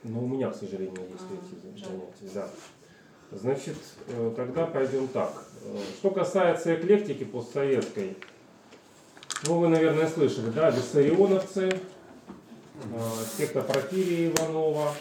Но у меня, к сожалению, есть эти занятия. Да. Значит, тогда пойдем так. Что касается эклектики постсоветской, ну вы, наверное, слышали, да, виссарионовцы, секта Порфирия Иванова,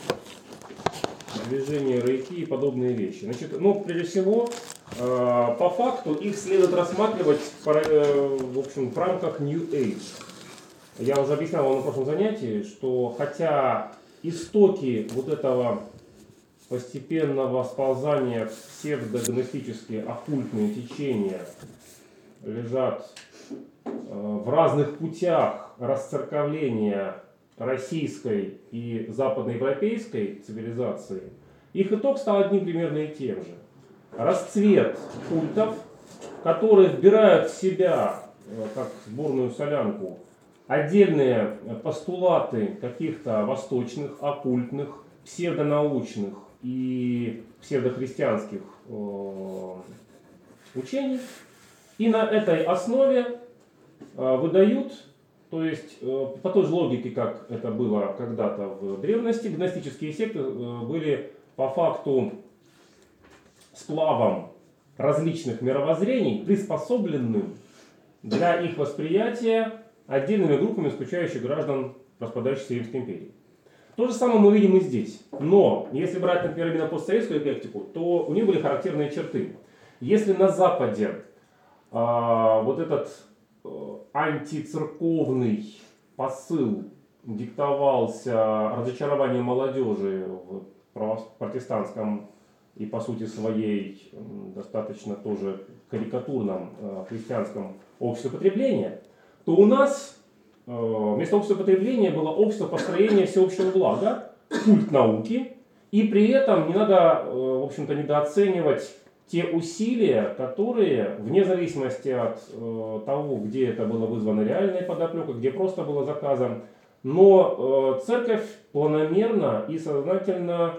движение Рейки и подобные вещи. Значит, ну, прежде всего, по факту их следует рассматривать в общем, в рамках New Age. Я уже объяснял вам на прошлом занятии, что хотя истоки вот этого постепенного сползания в псевдогностические оккультные течения лежат в разных путях расцерковления российской и западноевропейской цивилизации, их итог стал одним примерно и тем же. Расцвет культов, которые вбирают в себя, как сборную солянку, отдельные постулаты каких-то восточных, оккультных, псевдонаучных и псевдохристианских учений, и на этой основе выдают, то есть по той же логике, как это было когда-то в древности, гностические секты были по факту сплавом различных мировоззрений, приспособленным для их восприятия отдельными группами, исключающих граждан распадающейся Римской империи. То же самое мы видим и здесь. Но, если брать, например, именно постсоветскую эклектику, то у них были характерные черты. Если на Западе вот этот антицерковный посыл диктовался разочарованием молодежи в протестантском и по сути своей достаточно тоже карикатурном христианском обществе потребления, то у нас вместо общества потребления было общество построения всеобщего блага, культ науки, и при этом не надо, в общем-то, недооценивать те усилия, которые, вне зависимости от того, где это было вызвано реальной подоплекой, где просто было заказом, но церковь планомерно и сознательно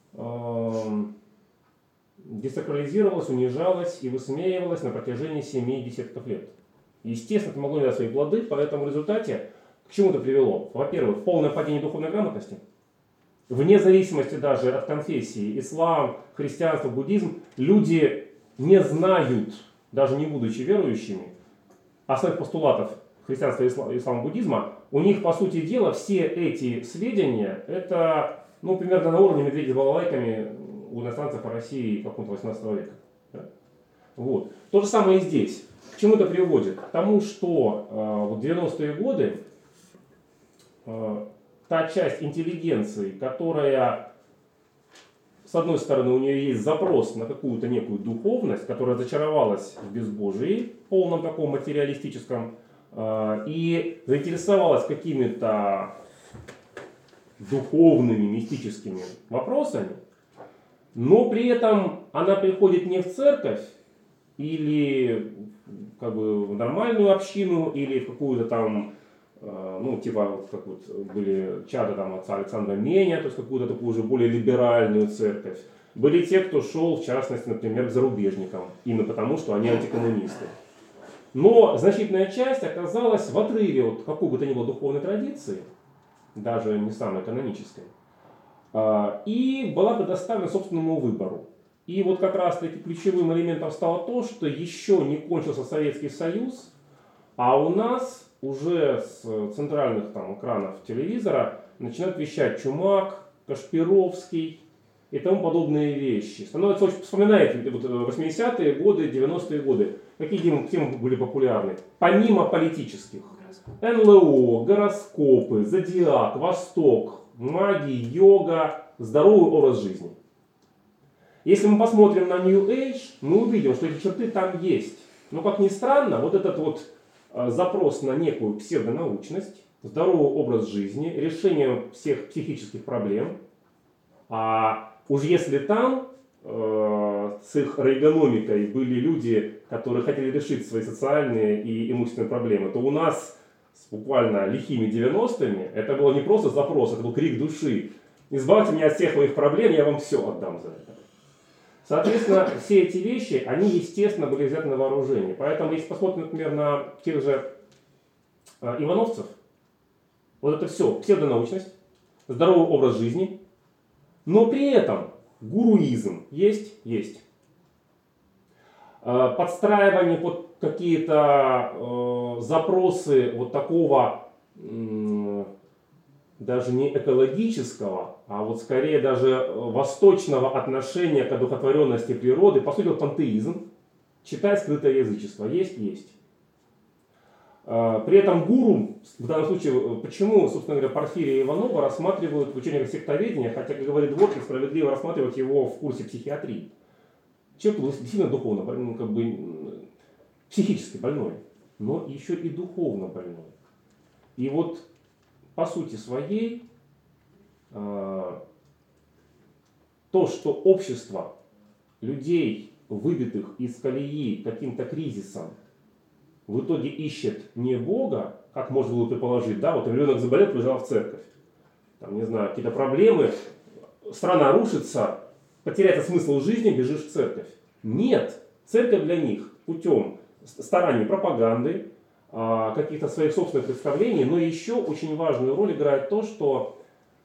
десакрализировалась, унижалась и высмеивалась на протяжении 7 десятков лет. Естественно, это могло дать свои плоды, поэтому в результате к чему это привело? Во-первых, полное падение духовной грамотности. Вне зависимости даже от конфессии, ислам, христианство, буддизм, люди не знают, даже не будучи верующими, основных постулатов христианства, ислама, буддизма. У них, по сути дела, все эти сведения, это примерно на уровне медведя с балалайками у иностранцев по России какого-то 18 века. Да? Вот. То же самое и здесь. К чему это приводит? К тому, что в 90-е годы та часть интеллигенции, которая, с одной стороны, у нее есть запрос на какую-то некую духовность, которая зачаровалась в безбожии, полном таком материалистическом, и заинтересовалась какими-то духовными, мистическими вопросами, но при этом она приходит не в церковь, или в нормальную общину, или в какую-то там, как вот были чада там отца Александра Меня, то есть какую-то такую уже более либеральную церковь. Были те, кто шел, в частности, например, к зарубежникам, именно потому, что они антикоммунисты. Но значительная часть оказалась в отрыве от какой бы то ни было духовной традиции, даже не самой канонической, и была предоставлена собственному выбору. И вот как раз таки ключевым элементом стало то, что еще не кончился Советский Союз, а у нас уже с центральных экранов телевизора начинают вещать Чумак, Кашпировский и тому подобные вещи. Становится очень вспоминает 80-е годы, 90-е годы. Какие темы были популярны? Помимо политических. НЛО, гороскопы, зодиак, Восток, магия, йога, здоровый образ жизни. Если мы посмотрим на New Age, мы увидим, что эти черты там есть. Но, как ни странно, вот этот вот запрос на некую псевдонаучность, здоровый образ жизни, решение всех психических проблем, а уж если там с их рейгономикой были люди, которые хотели решить свои социальные и имущественные проблемы, то у нас с буквально лихими 90-ми это было не просто запрос, это был крик души. Избавьте меня от всех моих проблем, я вам все отдам за это. Соответственно, все эти вещи, они, естественно, были взяты на вооружение. Поэтому, если посмотрим, например, на тех же ивановцев, вот это все, псевдонаучность, здоровый образ жизни, но при этом гуруизм есть, есть. Подстраивание под какие-то запросы вот такого даже не экологического, а вот скорее даже восточного отношения к одухотворенности природы, по сути, пантеизм, читай скрытое язычество, есть, есть. При этом гуру, в данном случае, почему, собственно говоря, Порфирия Иванова рассматривают в учениях сектоведения, хотя, как говорит Дворкин, справедливо рассматривать его в курсе психиатрии. Человек был действительно духовно, ну, как бы, психически больной, но еще и духовно больной. И вот по сути своей то, что общество людей, выбитых из колеи каким-то кризисом, в итоге ищет не Бога, как можно было предположить, да, вот ребенок заболел, побежал в церковь, там, не знаю, какие-то проблемы, страна рушится, потеряется смысл жизни, бежишь в церковь. Нет, церковь для них путем стараний пропаганды, каких-то своих собственных представлений, но еще очень важную роль играет то, что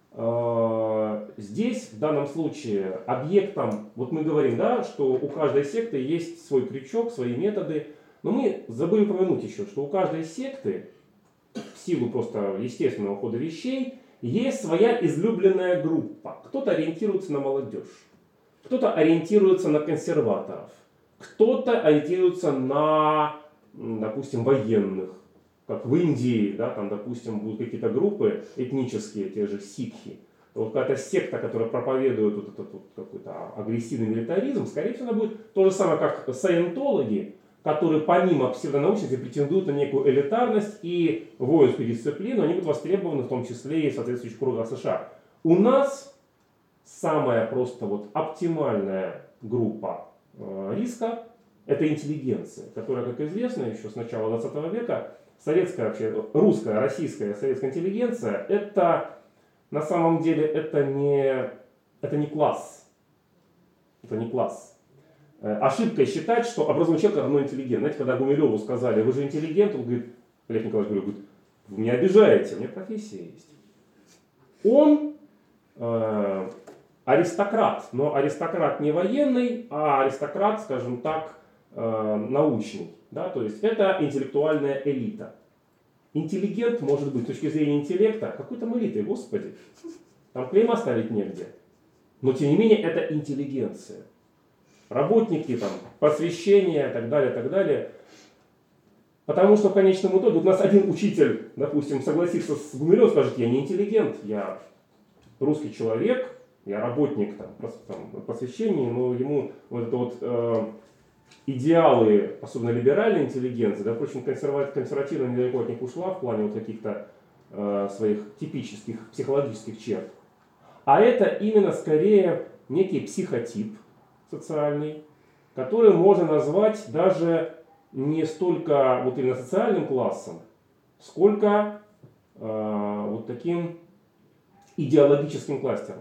здесь, в данном случае, объектом, вот мы говорим, да, что у каждой секты есть свой крючок, свои методы, но мы забыли упомянуть еще, что у каждой секты, в силу просто естественного хода вещей, есть своя излюбленная группа. Кто-то ориентируется на молодежь, кто-то ориентируется на консерваторов, кто-то ориентируется на, допустим, военных. Как в Индии, да, там, допустим, будут какие-то группы этнические, те же сикхи. Вот какая-то секта, которая проповедует вот этот вот какой-то агрессивный милитаризм, скорее всего, она будет то же самое, как саентологи, которые помимо псевдонаучности претендуют на некую элитарность и воинскую дисциплину, они будут востребованы в том числе и в соответствующих кругах США. У нас самая просто вот оптимальная группа риска – это интеллигенция, которая, как известно, еще с начала 20 века советская, вообще русская, российская советская интеллигенция – это на самом деле это не класс. Это не класс. Ошибкой считать, что образованный человек равно интеллигент. Знаете, когда Гумилеву сказали, вы же интеллигент, он говорит, Олег Николаевич говорит, вы меня обижаете, у меня профессия есть. Он аристократ, но аристократ не военный, а аристократ, скажем так, научный. Да? То есть это интеллектуальная элита. Интеллигент может быть с точки зрения интеллекта какой-то элитой, господи. Там клейма ставить негде. Но тем не менее это интеллигенция. Работники, там, просвещения и так далее, так далее. Потому что в конечном итоге у нас один учитель, допустим, согласится с Гумилевым, скажет, я не интеллигент, я русский человек, я работник там, просвещения, но ему вот это вот идеалы, особенно либеральной интеллигенции, да, впрочем, консервативно недалеко от них ушла в плане вот каких-то своих типических психологических черт. А это именно скорее некий психотип социальный, который можно назвать даже не столько вот именно социальным классом, сколько вот таким идеологическим кластером.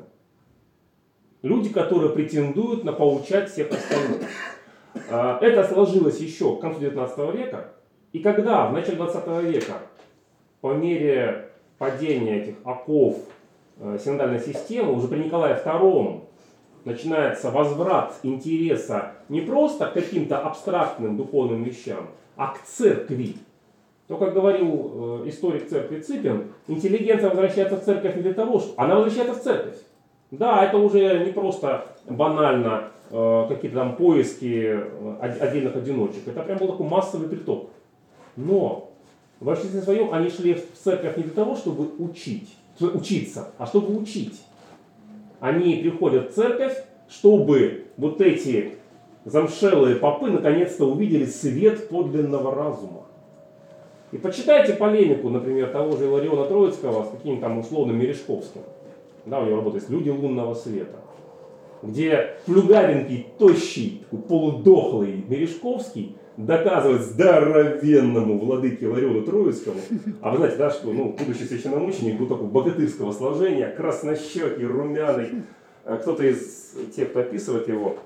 Люди, которые претендуют на поучать всех остальных. Это сложилось еще к концу 19 века, и когда в начале 20 века по мере падения этих оков синодальной системы уже при Николае II начинается возврат интереса не просто к каким-то абстрактным духовным вещам, а к церкви. То, как говорил историк церкви Ципин, интеллигенция возвращается в церковь не для того, что она возвращается в церковь. Да, это уже не просто банально какие-то там поиски отдельных одиночек. Это прям был такой массовый приток. Но в большинстве своем они шли в церковь не для того, чтобы учиться, а чтобы учить. Они приходят в церковь, чтобы вот эти замшелые попы наконец-то увидели свет подлинного разума. И почитайте полемику, например, того же Илариона Троицкого с каким-то там условным Мережковским. Да, у него работа есть «Люди лунного света», где плюгавенький, тощий, такой полудохлый Мережковский доказывает здоровенному владыке Илариону Троицкому, а вы знаете, да, что будущий священномученик был такого богатырского сложения, краснощекий, румяный. Кто-то из тех, кто описывает его,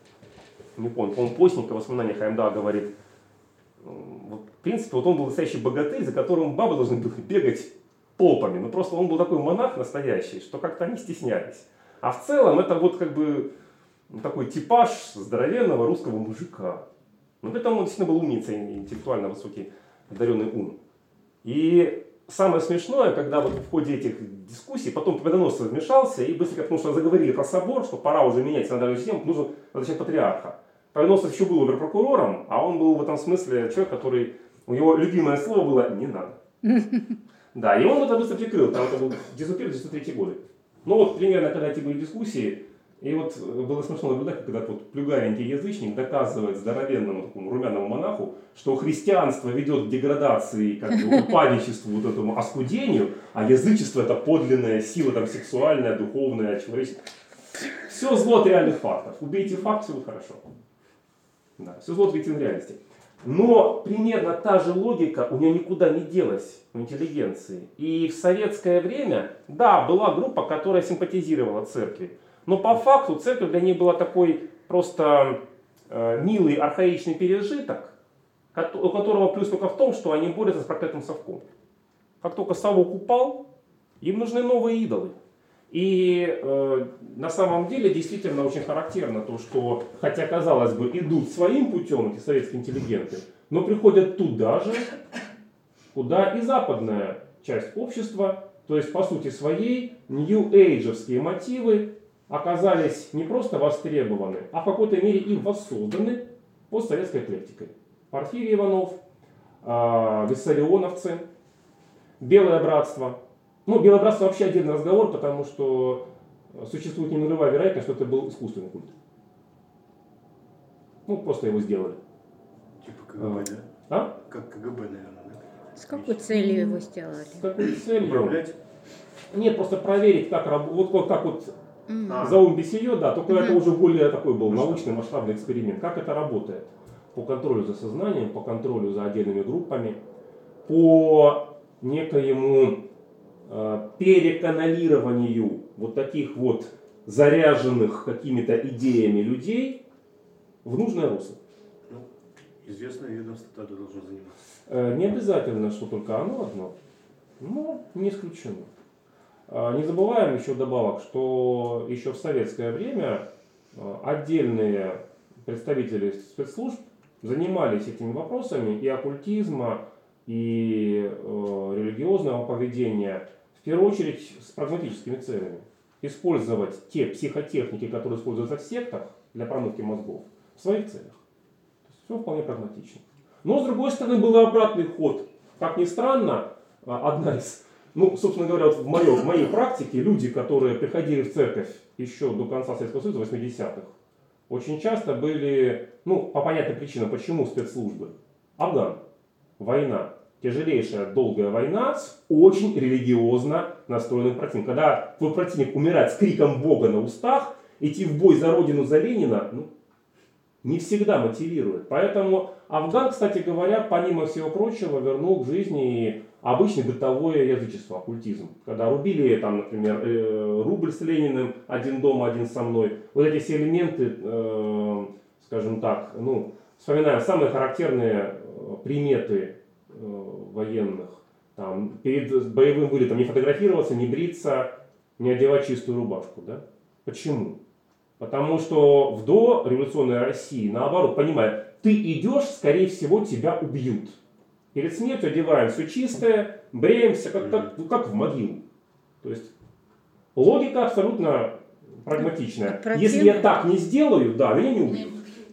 не помню, по-моему, Постников в воспоминаниях АМДА говорит, вот, в принципе, вот он был настоящий богатырь, за которым бабы должны были бегать попами. Ну просто он был такой монах настоящий, что как-то они стеснялись. А в целом это вот как бы такой типаж здоровенного русского мужика. Но при этом он действительно был умница, интеллектуально высокий, одаренный ум. И самое смешное, когда вот в ходе этих дискуссий потом Победоносцев вмешался и быстренько, потому что заговорили про собор, что пора уже менять синодальную систему, нужно назначать патриарха. Победоносцев еще был оберпрокурором, а он был в этом смысле человек, который, у него любимое слово было «не надо». Да, и он это быстро прикрыл, там это был 901-903 годы. Ну вот примерно, когда эти были дискуссии, и вот было смешно наблюдать, когда вот плюгавенький язычник доказывает здоровенному такому румяному монаху, что христианство ведет к деградации, как бы упадничеству, вот этому оскудению, а язычество это подлинная сила там, сексуальная, духовная, человеческая. Все зло от реальных фактов. Убейте факт, все будет хорошо. Да, все зло от объективной реальности. Но примерно та же логика у нее никуда не делась в интеллигенции. И в советское время, да, была группа, которая симпатизировала церкви. Но по факту церковь для них была такой просто милый архаичный пережиток, у которого плюс только в том, что они борются с проклятым совком. Как только совок упал, им нужны новые идолы. И на самом деле действительно очень характерно то, что, хотя казалось бы, идут своим путем эти советские интеллигенты, но приходят туда же, куда и западная часть общества, то есть по сути своей нью-эйджевские мотивы оказались не просто востребованы, а в какой-то мере и воссозданы постсоветской эклектикой. Порфирий Иванов, виссарионовцы, Белое братство. Ну, Белое братство вообще отдельный разговор, потому что существует ненулевая вероятность, что это был искусственный культ. Ну, просто его сделали. Типа КГБ, да? А? Как КГБ, наверное, да? С какой целью его сделали? С какой целью? Управлять? Нет, просто проверить, как работает, вот как вот Заум Бесие, да, только это уже более такой был научный масштабный эксперимент. Как это работает? По контролю за сознанием, по контролю за отдельными группами, по некоему переканалированию вот таких вот заряженных какими-то идеями людей в нужное русло. Ну, известное ведомство тогда должно заниматься. Не обязательно, что только оно одно, но не исключено. Не забываем еще вдобавок, что еще в советское время отдельные представители спецслужб занимались этими вопросами и оккультизма, и религиозного поведения, в первую очередь с прагматическими целями. Использовать те психотехники, которые используются в сектах для промывки мозгов, в своих целях. То есть все вполне прагматично. Но с другой стороны был и обратный ход. Как ни странно, одна из, ну, собственно говоря, вот в моей практике люди, которые приходили в церковь еще до конца Советского Союза, 80-х, очень часто были, ну, по понятной причине, почему спецслужбы. Афган, война, тяжелейшая долгая война с очень религиозно настроенным противником. Когда твой противник умирает с криком Бога на устах, идти в бой за Родину, за Ленина, ну, не всегда мотивирует. Поэтому Афган, кстати говоря, помимо всего прочего, вернул к жизни обычное бытовое язычество, оккультизм. Когда рубили, там, например, рубль с Лениным, один дома, один со мной. Вот эти все элементы, скажем так, ну, вспоминаем самые характерные приметы военных. Там, перед боевым вылетом не фотографироваться, не бриться, не одевать чистую рубашку. Да? Почему? Потому что в дореволюционной России, наоборот, понимая, ты идешь, скорее всего, тебя убьют. Перед смертью одеваем все чистое, бреемся, как в могилу. То есть логика абсолютно прагматичная. Если я так не сделаю, да, меня не убьют.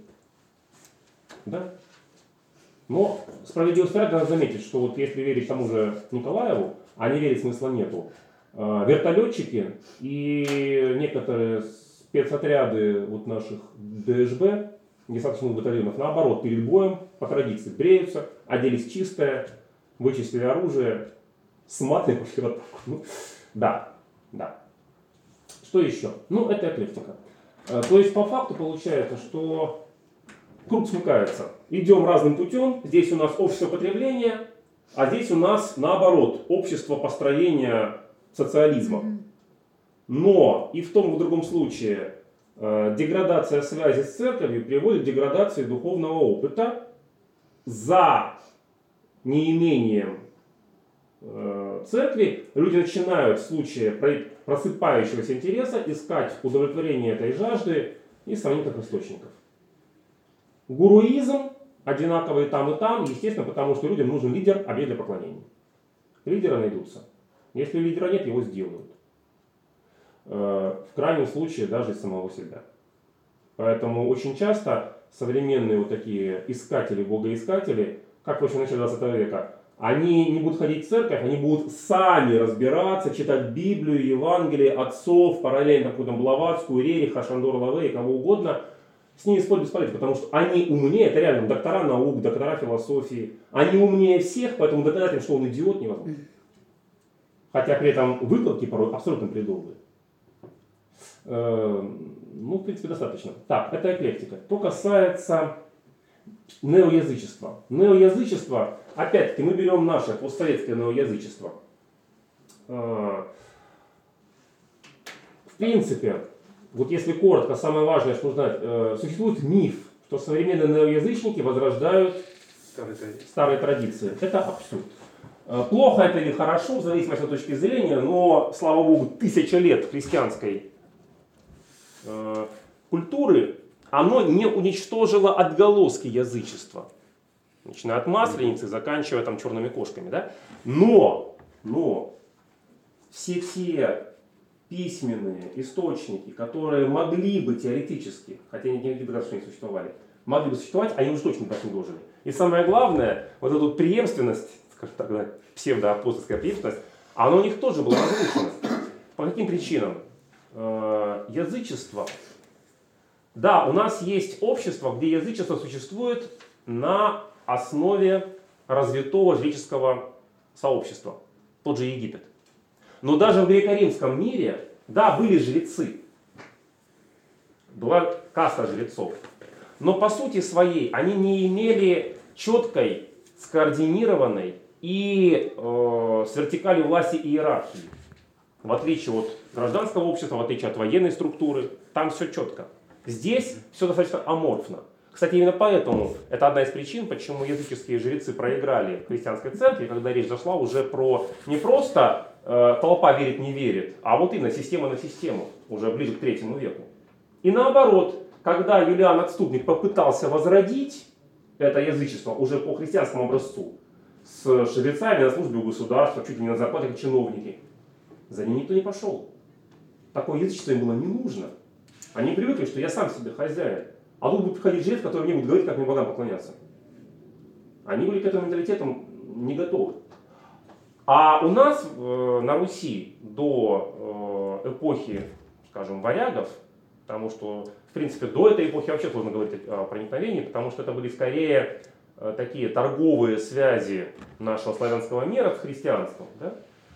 Да? Но справедливости ради надо заметить, что вот если верить тому же Николаеву, а не верить смысла нету, вертолетчики и некоторые спецотряды вот наших ДШБ, десантных батальонов, наоборот, перед боем, по традиции, бреются, оделись чистое, вычистили оружие, сматывали, пошли в атаку. Ну, да. Что еще? Ну, это эклектика. То есть, по факту получается, что круг смыкается. Идем разным путем. Здесь у нас общество потребления, а здесь у нас, наоборот, общество построения социализма. Но и в том и в другом случае деградация связи с церковью приводит к деградации духовного опыта за неимением В церкви люди начинают в случае просыпающегося интереса искать удовлетворение этой жажды из сомнительных источников. Гуруизм одинаковый там и там, естественно, потому что людям нужен лидер, объект для поклонения. Лидеры найдутся. Если лидера нет, его сделают. В крайнем случае даже из самого себя. Поэтому очень часто современные вот такие искатели, богоискатели, как в начале 20 века, они не будут ходить в церковь, они будут сами разбираться, читать Библию, Евангелие, отцов, параллельно какую-то Блаватскую, Рериха, Шандор Лаве, кого угодно. С ними спорить бесполезно, потому что они умнее, это реально доктора наук, доктора философии. Они умнее всех, поэтому доказать им, что он идиот, невозможно. Хотя при этом выкладки порой абсолютно бредовые. Ну, в принципе, достаточно. Так, это эклектика. Что касается неоязычества. Неоязычество, опять-таки, мы берем наше постсоветское неоязычество. В принципе, вот если коротко, самое важное, что знать, существует миф, что современные неоязычники возрождают старые традиции. Это абсурд. Плохо это или хорошо, в зависимости от точки зрения, но, слава богу, 1000 лет христианской культуры, оно не уничтожило отголоски язычества. Начиная от Масленицы, заканчивая там черными кошками. Да? Но все письменные источники, которые могли бы теоретически, хотя не доказано, что они существовали, могли бы существовать, они уж точно так не дожили. И самое главное, вот эту преемственность, скажем так, псевдоапостольская преемственность, она у них тоже была разрушена. По каким причинам? Язычество. Да, у нас есть общество, где язычество существует на основе развитого жреческого сообщества. Тот же Египет. Но даже в греко-римском мире, да, были жрецы. Была каста жрецов. Но по сути своей они не имели четкой, скоординированной и с вертикалью власти и иерархии. В отличие от гражданского общества, в отличие от военной структуры, там все четко. Здесь все достаточно аморфно. Кстати, именно поэтому это одна из причин, почему языческие жрецы проиграли в христианской церкви, когда речь зашла уже про не просто толпа верит, не верит, а вот именно система на систему, уже ближе к 3 веку. И наоборот, когда Юлиан Отступник попытался возродить это язычество уже по христианскому образцу, с жрецами на службе у государства, чуть ли не на зарплате как чиновники, за ним никто не пошел. Такое язычество им было не нужно. Они привыкли, что я сам себе хозяин. А тут будет приходить жрец, который мне будет говорить, как мне богам поклоняться. Они были к этому менталитету не готовы. А у нас на Руси до эпохи, скажем, варягов, потому что, в принципе, до этой эпохи вообще сложно говорить о проникновении, потому что это были скорее такие торговые связи нашего славянского мира с христианством. Да?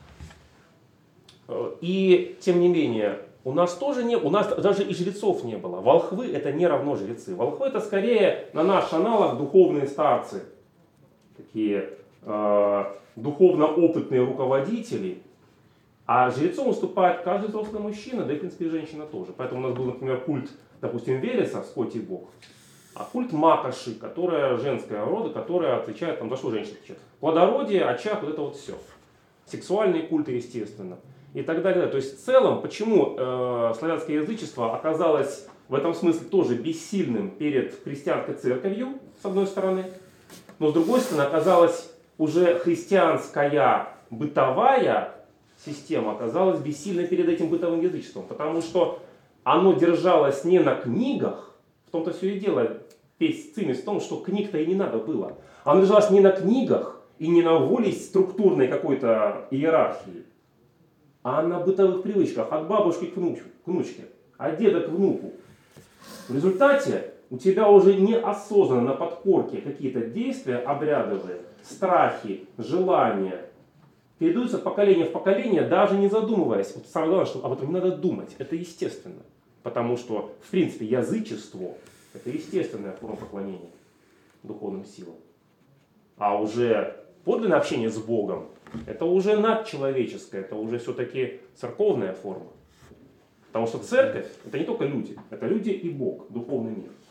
И, тем не менее, у нас даже и жрецов не было. Волхвы это не равно жрецы. Волхвы это скорее на наш аналог духовные старцы. Такие духовно опытные руководители. А жрецом выступает каждый взрослый мужчина, да и в принципе и женщина тоже. Поэтому у нас был, например, культ, допустим, Велеса, скотий бог. А культ Макоши, которая женская рода, которая отвечает, там, за что женщина отвечает? Плодородие, очаг, вот это вот все. Сексуальные культы, естественно. И так далее. То есть в целом, почему славянское язычество оказалось в этом смысле тоже бессильным перед христианской церковью, с одной стороны, но с другой стороны оказалась уже христианская бытовая система оказалась бессильной перед этим бытовым язычеством, потому что оно держалось не на книгах, в том-то все и дело, весь цимис в том, что книг-то и не надо было. Оно держалось не на книгах и не на воле структурной какой-то иерархии, а на бытовых привычках, от бабушки к внучке, от деда к внуку. В результате у тебя уже неосознанно на подкорке какие-то действия обрядовые, страхи, желания передаются от поколения в поколение, даже не задумываясь. Вот самое главное, что об этом не надо думать, это естественно. Потому что, в принципе, язычество – это естественная форма поклонения духовным силам. А уже подлинное общение с Богом – это уже надчеловеческое, это уже все-таки церковная форма. Потому что церковь – это не только люди, это люди и Бог, духовный мир.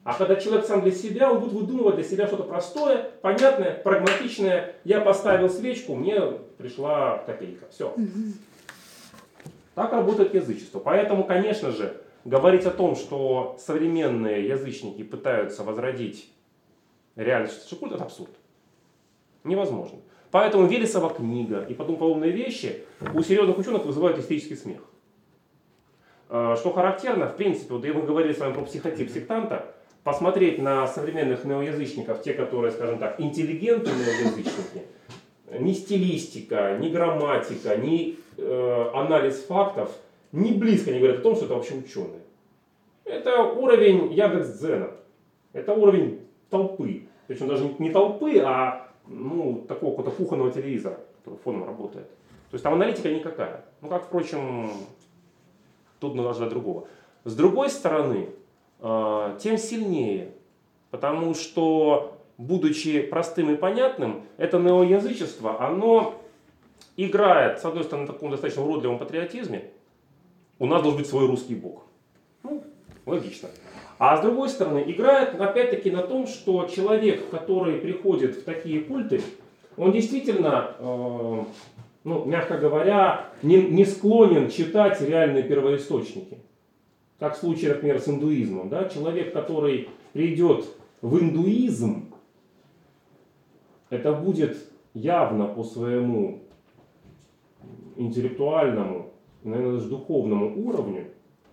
А когда человек сам для себя, он будет выдумывать для себя что-то простое, понятное, прагматичное. Я поставил свечку, мне пришла копейка. Все. Так работает язычество. Поэтому, конечно же, говорить о том, что современные язычники пытаются возродить реальность культа, это абсурд. Невозможно. Поэтому Велесова книга и подобные вещи у серьезных ученых вызывают истерический смех. Что характерно, в принципе, вот мы говорили с вами про психотип сектанта, посмотреть на современных неоязычников, те, которые, скажем так, интеллигентные неоязычники, ни стилистика, ни грамматика, ни анализ фактов ни близко не говорят о том, что это вообще ученые. Это уровень Яндекс.Дзена, это уровень толпы. Причем даже не толпы, а такого какого-то кухонного телевизора, который фоном работает. То есть там аналитика никакая. Ну, как, впрочем, тут надо ждать другого. С другой стороны, тем сильнее, потому что, будучи простым и понятным, это неоязычество, оно играет, с одной стороны, на таком достаточно уродливом патриотизме. У нас должен быть свой русский бог. Логично. А с другой стороны, играет опять-таки на том, что человек, который приходит в такие культы, он действительно, мягко говоря, не склонен читать реальные первоисточники. Как в случае, например, с индуизмом. Да? Человек, который придет в индуизм, это будет явно по своему интеллектуальному, наверное, даже духовному уровню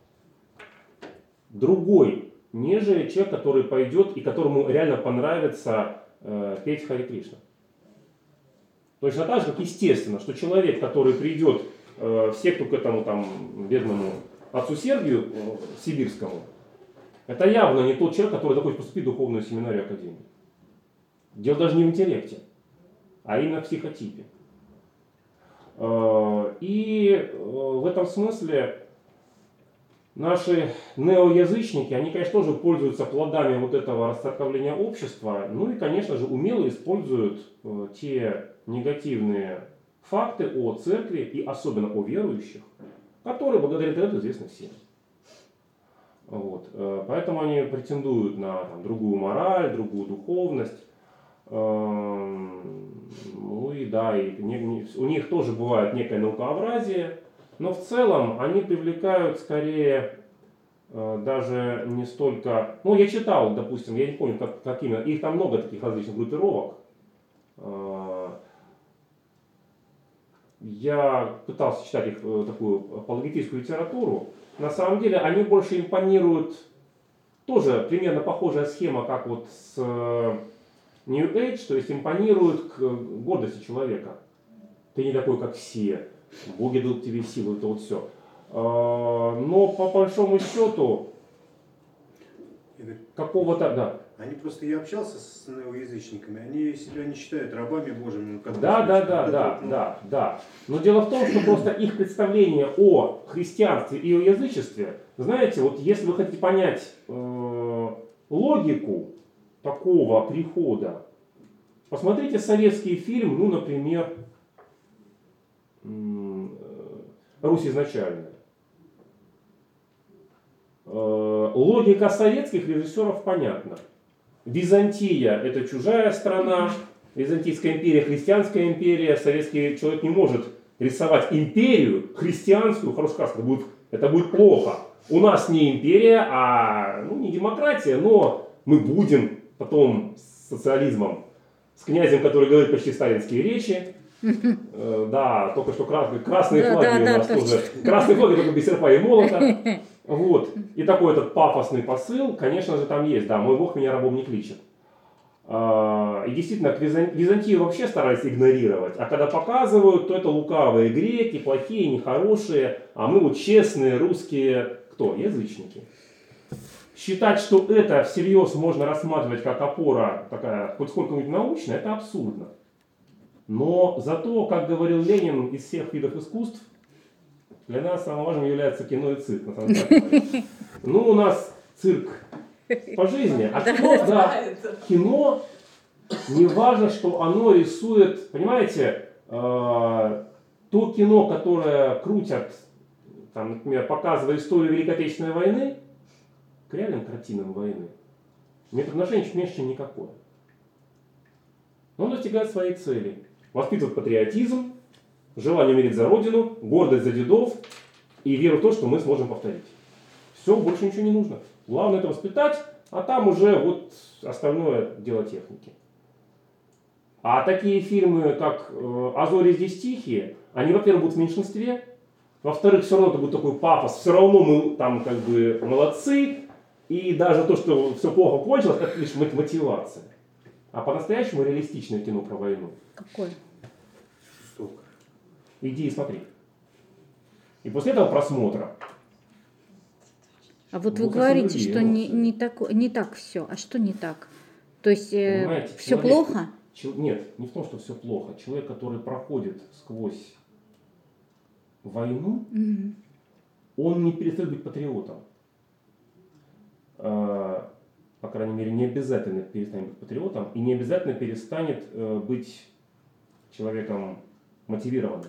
другой, нежели человек, который пойдет и которому реально понравится петь Харе Кришна. Точно так же, как естественно, что человек, который придет в секту к этому бедному отцу Сергию Сибирскому, это явно не тот человек, который захочет поступить в духовную семинарию академию. Дело даже не в интеллекте, а именно в психотипе. И в этом смысле наши неоязычники, они, конечно, тоже пользуются плодами вот этого расцерковления общества, и, конечно же, умело используют те негативные факты о церкви и особенно о верующих, которые благодаря интернету известны всем. Поэтому они претендуют на другую мораль, другую духовность. У них тоже бывает некое наукообразие, но в целом они привлекают скорее даже не столько... я читал, допустим, я не помню, как именно, их там много таких различных группировок. Я пытался читать их такую апологетическую литературу. На самом деле они больше импонируют, тоже примерно похожая схема, как вот с New Age, то есть импонируют к гордости человека. Ты не такой, как все, боги дадут тебе силу, это вот все. Но по большому счету какого-то... Да. Они просто, я общался с неоязычниками, они себя не считают рабами Божьими. Да. Но дело в том, что просто их представление о христианстве и о язычестве, знаете, вот если вы хотите понять логику такого прихода, посмотрите советский фильм, например, «Русь изначальная». Логика советских режиссеров понятна. Византия – это чужая страна, Византийская империя – христианская империя, советский человек не может рисовать империю христианскую, хорошая сказка, это будет плохо. У нас не империя, а не демократия, но мы будем потом с социализмом, с князем, который говорит почти сталинские речи. Да, только что красные флаги у нас тоже. Красные флаги только без серпа и молота. И такой этот пафосный посыл, конечно же, там есть. Да, мой Бог меня рабом не кличет. И действительно, Византию вообще старались игнорировать. А когда показывают, то это лукавые греки, плохие, нехорошие. А мы вот честные русские, кто? Язычники. Считать, что это всерьез можно рассматривать как опора, такая хоть сколько-нибудь научная, это абсурдно. Но зато, как говорил Ленин, из всех видов искусств, для нас самым важным является кино и цирк. На самом деле. У нас цирк по жизни, а кино, не важно, что оно рисует, понимаете, то кино, которое крутят, например, показывая историю Великой Отечественной войны, к реальным картинам войны, имеет отношение чуть меньше, чем никакое. Но он достигает своей цели. Воспитывает патриотизм, желание умереть за родину, гордость за дедов и веру в то, что мы сможем повторить. Все, больше ничего не нужно. Главное это воспитать, а там уже вот остальное дело техники. А такие фильмы, как «А зори здесь тихие», они, во-первых, будут в меньшинстве, во-вторых, все равно это будет такой пафос, все равно мы там как бы молодцы, и даже то, что все плохо кончилось, это лишь мотивация. А по-настоящему реалистичное кино про войну. Какое? Жестоко. Иди и смотри. И после этого просмотра. А вот Ну, вы говорите, люди, что эмоции. не так все. А что не так? То есть Понимаете, все человек- плохо? Нет, не в том, что все плохо. Человек, который проходит сквозь войну, Мгм. он не перестает быть патриотом. По крайней мере, не обязательно перестанет быть патриотом и не обязательно перестанет быть человеком мотивированным.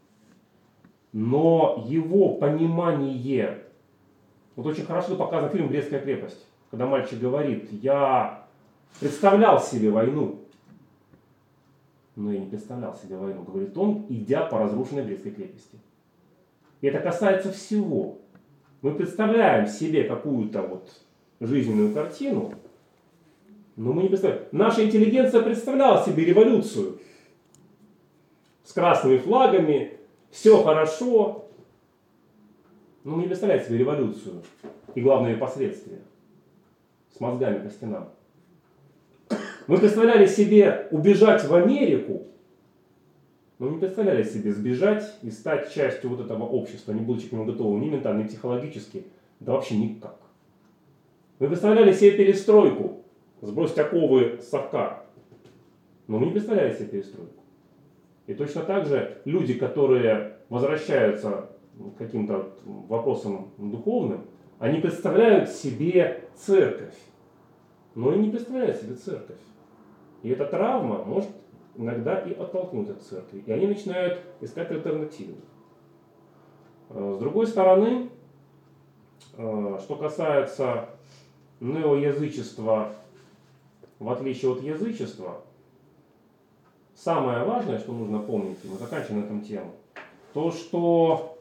Но его понимание, вот очень хорошо показан фильм «Брестская крепость», когда мальчик говорит: я представлял себе войну, но я не представлял себе войну, говорит он, идя по разрушенной Брестской крепости. И это касается всего. Мы представляем себе какую-то вот жизненную картину, но мы не представляем. Наша интеллигенция представляла себе революцию с красными флагами, все хорошо, но мы не представляем себе революцию и главные последствия с мозгами по стенам. Мы представляли себе убежать в Америку, но не представляли себе сбежать и стать частью вот этого общества, не будучи к нему готовым ни ментально, ни психологически, да вообще никак. Мы представляли себе перестройку, сбросить оковы с совка, но мы не представляли себе перестройку. И точно так же люди, которые возвращаются к каким-то вопросам духовным, они представляют себе церковь, но и не представляют себе церковь. И эта травма может иногда и оттолкнуть от церкви. И они начинают искать альтернативу. С другой стороны, что касается неоязычества, в отличие от язычества, самое важное, что нужно помнить, и мы заканчиваем на этом тему, то, что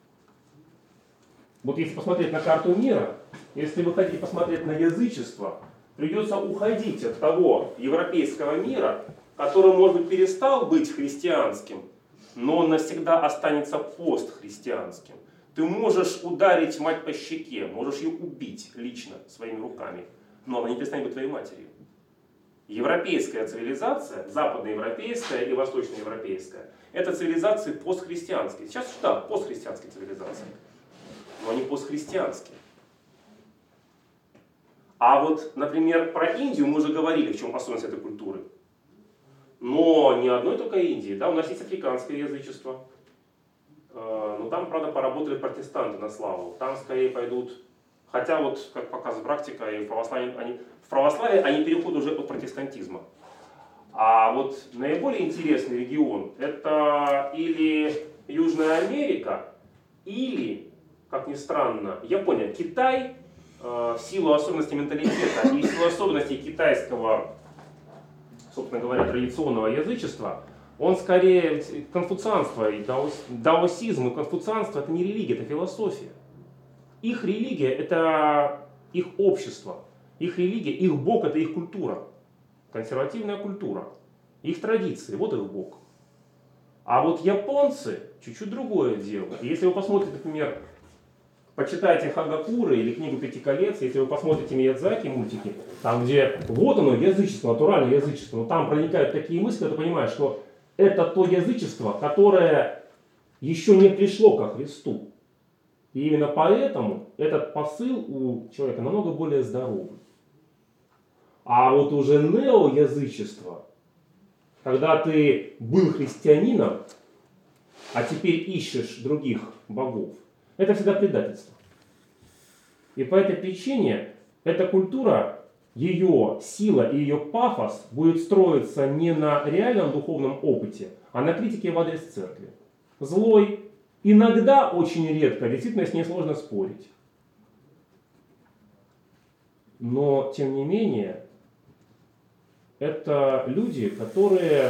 вот если посмотреть на карту мира, если вы хотите посмотреть на язычество, придется уходить от того европейского мира, который, может быть, перестал быть христианским, но он навсегда останется постхристианским. Ты можешь ударить мать по щеке, можешь ее убить лично своими руками, но она не перестанет быть твоей матерью. Европейская цивилизация, западноевропейская и восточноевропейская, это цивилизации постхристианские. Сейчас да, постхристианские цивилизации, но они постхристианские. А вот, например, про Индию мы уже говорили, в чем особенность этой культуры. Но не одной только Индии. Да, у нас есть африканское язычество. Но там, правда, поработали протестанты на славу. Там скорее пойдут, хотя вот, как показывает практика, и в православии они переходят уже от протестантизма. А вот наиболее интересный регион это или Южная Америка, или, как ни странно, Япония. Китай в силу особенностей менталитета и в силу особенностей китайского, собственно говоря, традиционного язычества, он скорее конфуцианство, и даосизм и конфуцианство это не религия, это философия. Их религия это их общество, их религия, их бог это их культура, консервативная культура, их традиции, вот их бог. А вот японцы чуть-чуть другое дело. И если вы посмотрите, например, почитайте Хагакуры или книгу «Пяти колец», если вы посмотрите Миядзаки мультики, там где вот оно язычество, натуральное язычество, но там проникают такие мысли, когда ты понимаешь, что это то язычество, которое еще не пришло ко Христу. И именно поэтому этот посыл у человека намного более здоровый. А вот уже неоязычество, когда ты был христианином, а теперь ищешь других богов, это всегда предательство. И по этой причине эта культура, ее сила и ее пафос будет строиться не на реальном духовном опыте, а на критике в адрес церкви. Злой, иногда, очень редко, действительно с ней сложно спорить. но тем не менее это люди, которые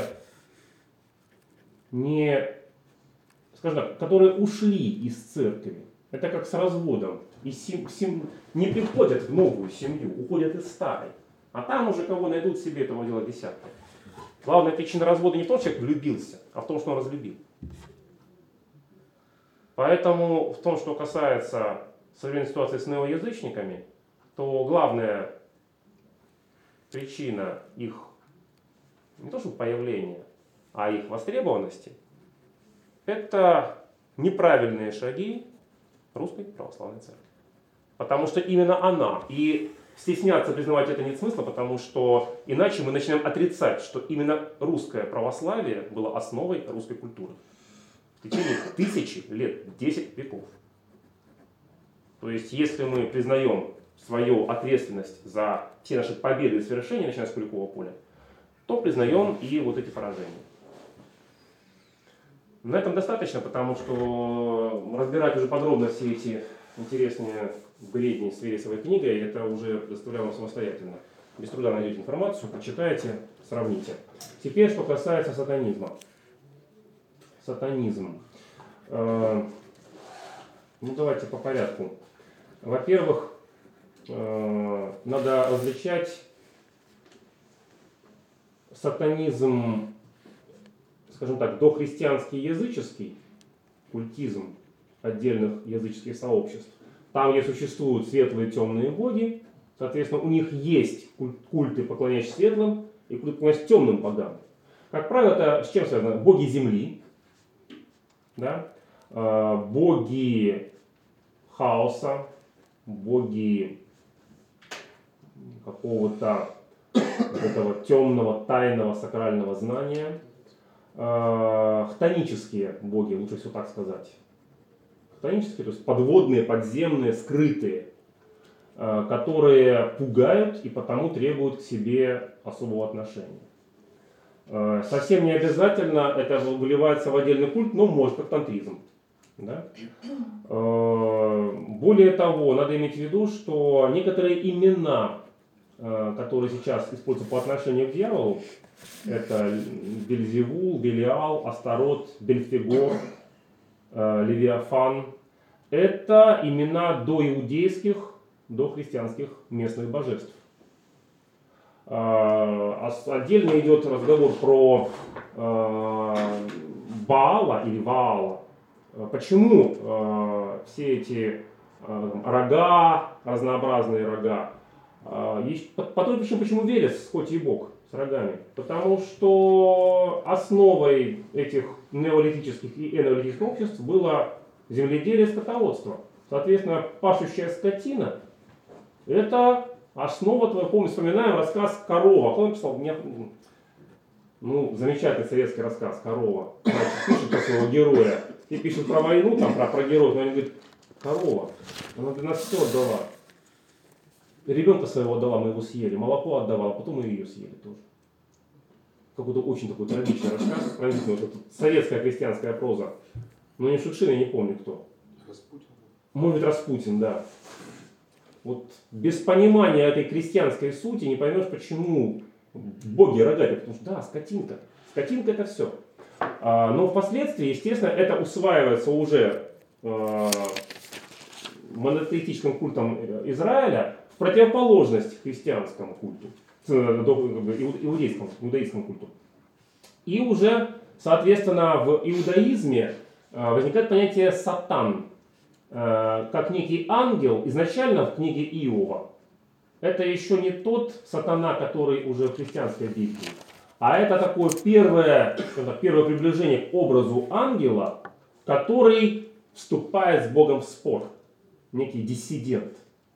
скажем так, которые ушли из церкви. Это как с разводом. И не приходят в новую семью, уходят из старой. А там уже кого найдут себе, этого дела десятка. Главная причина развода не в том, что человек влюбился, а в том, что он разлюбил. Поэтому в том, что касается современной ситуации с неоязычниками, то главная причина их не то что появления, а их востребованности — это неправильные шаги Русской Православной Церкви. Потому что именно она, и стесняться признавать это нет смысла, потому что иначе мы начинаем отрицать, что именно русское православие было основой русской культуры. В течение тысячи лет, 10 веков. То есть, если мы признаем свою ответственность за все наши победы и свершения, начиная с Куликового поля, то признаем и вот эти поражения. На этом достаточно, потому что разбирать уже подробно все эти интересные бредни с Вересовой книгой, это уже предоставляю вам самостоятельно. Без труда найдете информацию, почитайте, сравните. Теперь, что касается сатанизма. Сатанизм. Ну, давайте по порядку. Во-первых, надо различать сатанизм, скажем так, дохристианский языческий, культизм отдельных языческих сообществ. Там, где существуют светлые и темные боги, соответственно, у них есть культы, поклоняющиеся светлым, и культы, поклоняющиеся темным богам. Как правило, это с чем связано? Боги земли, да? Боги хаоса, боги какого-то этого темного, тайного, сакрального знания. Хтонические боги, лучше всего так сказать. Хтонические, то есть подводные, подземные, скрытые, которые пугают и потому требуют к себе особого отношения. Совсем не обязательно это выливается в отдельный культ, но может, как тантризм. Да? Более того, надо иметь в виду, что некоторые имена, которые сейчас используются по отношению к дьяволу, это Бельзевул, Белиал, Астарот, Бельфегор, Левиафан, это имена доиудейских, дохристианских местных божеств. Отдельно идет разговор про Баала или Ваала. Почему все эти рога, разнообразные рога? По той причине, почему Велес, хоть и бог, с рогами. Потому что основой этих неолитических и энеолитических обществ было земледелие и скотоводство. Соответственно, пашущая скотина — это основа твоего. Помню, вспоминаем рассказ «Корова». Кто написал? Замечательный советский рассказ «Корова». Значит, пишет про своего героя. И пишет про войну, там, про героев, но они говорят: корова, она для нас все отдала. Ребенка своего отдала, мы его съели, молоко отдавала, потом мы ее съели тоже. Какой-то очень такой трагичный рассказ, пронзительный, вот советская крестьянская проза. Но не Шукшин, я не помню кто. Распутин. Может быть, Распутин, да. Вот без понимания этой крестьянской сути не поймешь, почему боги рогатые, потому что да, скотинка. Скотинка — это все. Но впоследствии, естественно, это усваивается уже монотеистическим культом Израиля в противоположность христианскому культу, иудаистскому культу. И уже, соответственно, в иудаизме возникает понятие сатан, как некий ангел. Изначально в книге Иова это еще не тот сатана, который уже в христианской Библии, а это такое первое приближение к образу ангела, который вступает с Богом в спор, некий диссидент.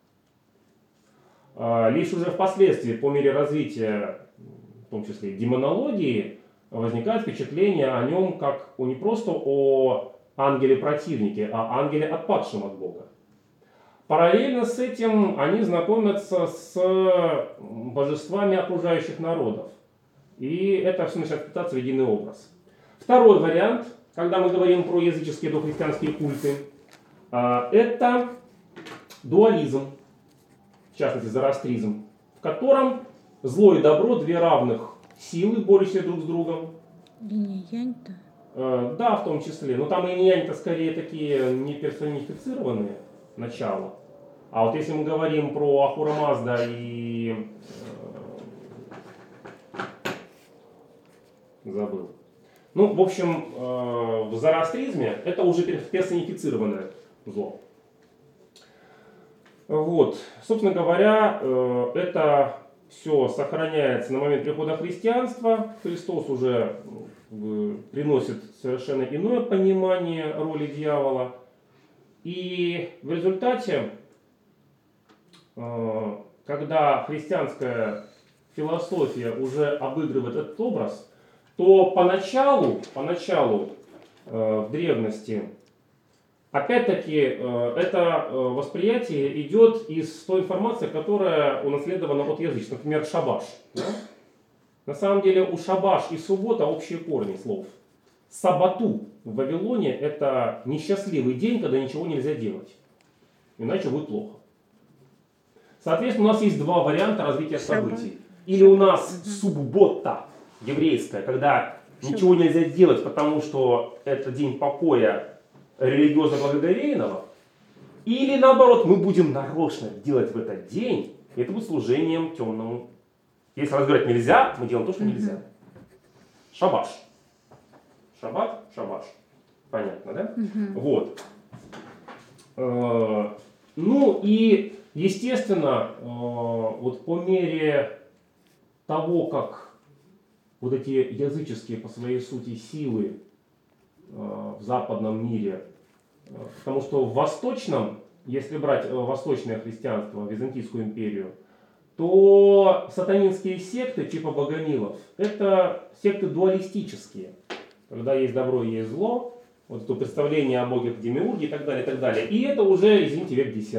Лишь уже впоследствии, по мере развития, в том числе и демонологии, возникает впечатление о нем как не просто о ангеле-противнике, а ангеле, отпадшем от Бога. Параллельно с этим они знакомятся с божествами окружающих народов. И это все начинает впитаться в единый образ. Второй вариант, когда мы говорим про языческие дохристианские культы, это дуализм. частности зороастризм, в котором зло и добро две равных силы, борющиеся друг с другом. Инь-янь-то. Да, в том числе. Но там инь-янь-то скорее такие не персонифицированные начала. А вот если мы говорим про Ахура Мазда и... забыл. Ну, в общем, в зороастризме это уже персонифицированное зло. Вот. Собственно говоря, это все сохраняется на момент прихода христианства. Христос уже приносит совершенно иное понимание роли дьявола. И в результате, когда христианская философия уже обыгрывает этот образ, то поначалу в древности, опять-таки, это восприятие идет из той информации, которая унаследована от язычества, например, шабаш. Да? На самом деле у шабаш и суббота общие корни слов. Сабату в Вавилоне это несчастливый день, когда ничего нельзя делать. Иначе будет плохо. Соответственно, у нас есть два варианта развития событий. Или у нас суббота еврейская, когда ничего нельзя делать, потому что это день покоя религиозно благоговейного. Или наоборот, мы будем нарочно делать в этот день, и это будет служением темному. Если разбирать нельзя, мы делаем то, что нельзя. Шабаш. Шаббат, шабаш. Понятно, да? Вот. Ну и, естественно, вот по мере того, как вот эти языческие по своей сути силы в западном мире, потому что в восточном, если брать восточное христианство, Византийскую империю, то сатанинские секты типа богомилов это секты дуалистические, когда есть добро и есть зло, вот это представление о богах демиурге и так далее, и так далее. И это уже, извините, век X.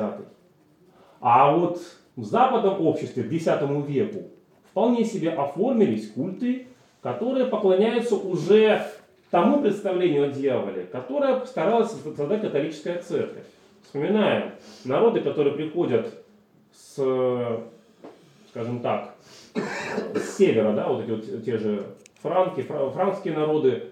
А вот в западном обществе к X веку вполне себе оформились культы, которые поклоняются уже тому представлению о дьяволе, которое старалась создать католическая церковь. Вспоминаем народы, которые приходят с, скажем так, с севера, да, вот эти вот те же франкские народы,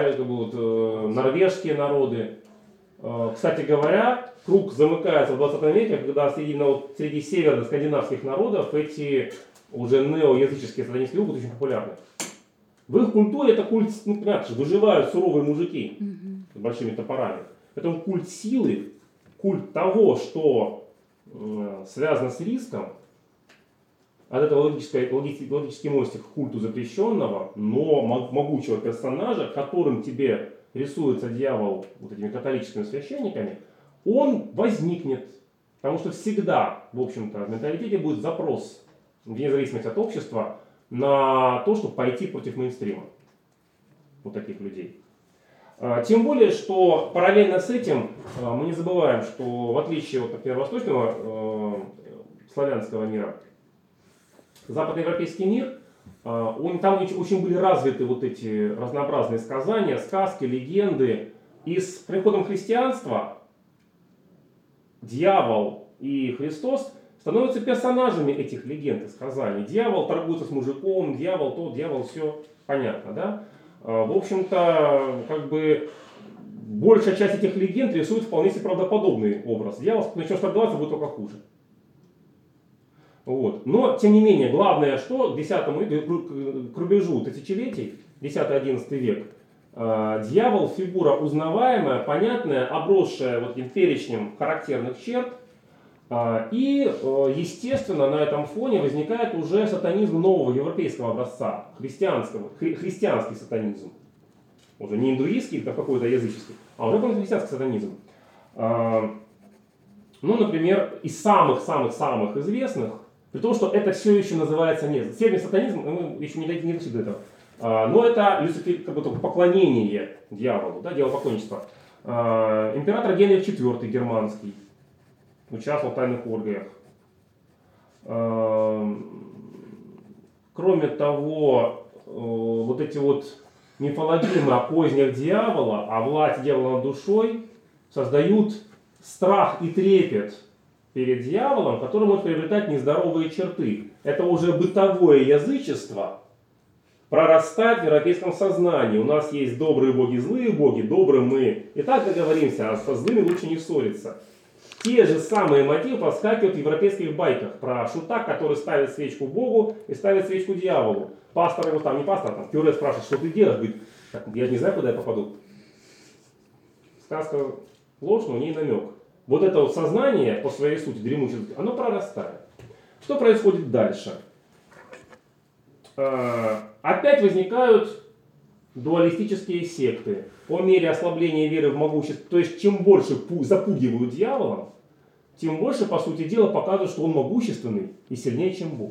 норвежские народы. Кстати говоря, круг замыкается в 20 веке, когда среди северно-скандинавских народов эти уже неоязыческие сатанинские будут очень популярны. В их культуре это культ, ну, понятно, выживают суровые мужики с большими топорами. Поэтому культ силы, культ того, что связано с риском, от этого логический мостик к культу запрещенного, но могучего персонажа, которым тебе рисуется дьявол вот этими католическими священниками, он возникнет. Потому что всегда, в общем-то, в менталитете будет запрос, вне зависимости от общества, на то, чтобы пойти против мейнстрима. Вот таких людей. Тем более, что параллельно с этим мы не забываем, что в отличие от, например, восточного славянского мира, западноевропейский мир, там очень были развиты вот эти разнообразные сказания, сказки, легенды. И с приходом христианства дьявол и Христос становятся персонажами этих легенд и сказаний. Дьявол торгуется с мужиком, дьявол то, дьявол все. Понятно, да? В общем-то, как бы большая часть этих легенд рисует вполне себе правдоподобный образ. Дьявол начнет торговаться, будет только хуже. Вот. Но, тем не менее, главное, что к к рубежу тысячелетий, 10-11 век, дьявол фигура узнаваемая, понятная, обросшая вот этим перечнем характерных черт. И, естественно, на этом фоне возникает уже сатанизм нового европейского образца, христианский сатанизм. Уже не индуистский, как какой-то языческий, а уже христианский сатанизм. Ну, например, из самых-самых-самых известных, при том, что это все еще называется нет. Северный сатанизм, мы еще не дошли до этого. Но это как бы, поклонение дьяволу, да, дьяволопоклонничество. Император Генрих IV германский участвовал в тайных оргиях. Кроме того, вот эти вот мифологемы о кознях дьявола, о власти дьявола над душой создают страх и трепет перед дьяволом, который может приобретать нездоровые черты. Это уже бытовое язычество прорастает в европейском сознании. У нас есть добрые боги, злые боги, добрым мы и так договоримся, а со злыми лучше не ссориться. Те же самые мотивы проскакивают в европейских байках про шута, который ставит свечку Богу и ставит свечку дьяволу. Пастор его там, не пастор, там, Кюре спрашивает, что ты делаешь? Говорит, я не знаю, куда я попаду. Сказка ложь, но в ней намек. Вот это вот сознание по своей сути, дремучее, оно прорастает. Что происходит дальше? Опять возникают дуалистические секты. По мере ослабления веры в могущество, то есть чем больше запугивают дьяволом, тем больше, по сути дела, показывают, что он могущественный и сильнее, чем Бог.